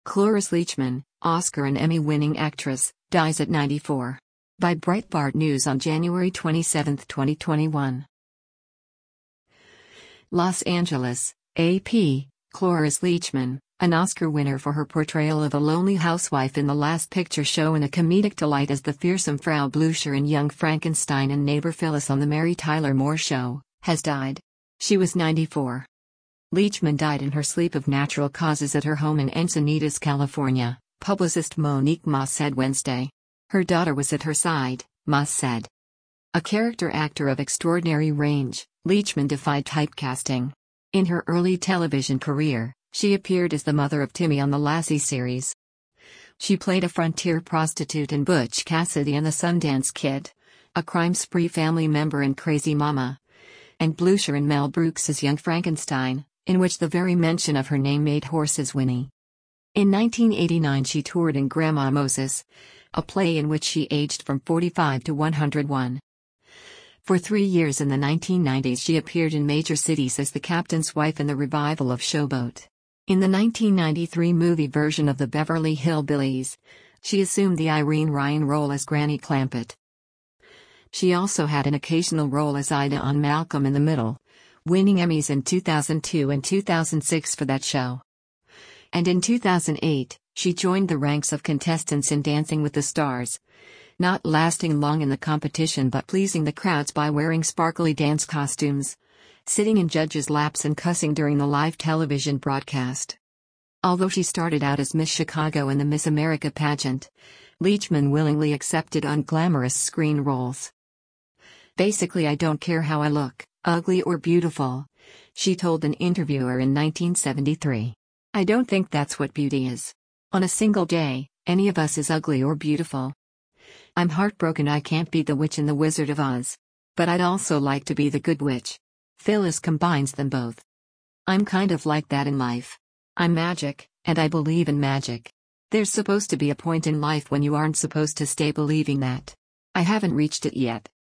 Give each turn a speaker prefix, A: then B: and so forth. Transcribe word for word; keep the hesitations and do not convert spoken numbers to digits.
A: Cloris Leachman, Oscar and Emmy-winning actress, dies at ninety-four. By Breitbart News on January twenty-seventh, twenty twenty-one. Los Angeles, A P, Cloris Leachman, an Oscar winner for her portrayal of a lonely housewife in The Last Picture Show and a comedic delight as the fearsome Frau Blucher in Young Frankenstein and neighbor Phyllis on The Mary Tyler Moore Show, has died. She was ninety-four. Leachman died in her sleep of natural causes at her home in Encinitas, California, publicist Monique Moss said Wednesday. Her daughter was at her side, Moss said. A character actor of extraordinary range, Leachman defied typecasting. In her early television career, she appeared as the mother of Timmy on the Lassie series. She played a frontier prostitute in Butch Cassidy and the Sundance Kid, a crime spree family member in Crazy Mama, and Blucher in Mel Brooks's Young Frankenstein, in which the very mention of her name made horses whinny. In nineteen eighty-nine she toured in Grandma Moses, a play in which she aged from forty-five to one hundred one. For three years in the nineteen nineties she appeared in major cities as the captain's wife in the revival of Showboat. In the nineteen ninety-three movie version of the Beverly Hillbillies, she assumed the Irene Ryan role as Granny Clampett. She also had an occasional role as Ida on Malcolm in the Middle, winning Emmys in two thousand two and two thousand six for that show. And in two thousand eight, she joined the ranks of contestants in Dancing with the Stars, not lasting long in the competition but pleasing the crowds by wearing sparkly dance costumes, sitting in judges' laps and cussing during the live television broadcast. Although she started out as Miss Chicago in the Miss America pageant, Leachman willingly accepted unglamorous screen roles. "Basically, I don't care how I look, ugly or beautiful," she told an interviewer in nineteen seventy-three. "I don't think that's what beauty is. On a single day, any of us is ugly or beautiful. I'm heartbroken I can't be the witch in The Wizard of Oz. But I'd also like to be the good witch." Phyllis combines them both. "I'm kind of like that in life. I'm magic, and I believe in magic. There's supposed to be a point in life when you aren't supposed to stay believing that. I haven't reached it yet,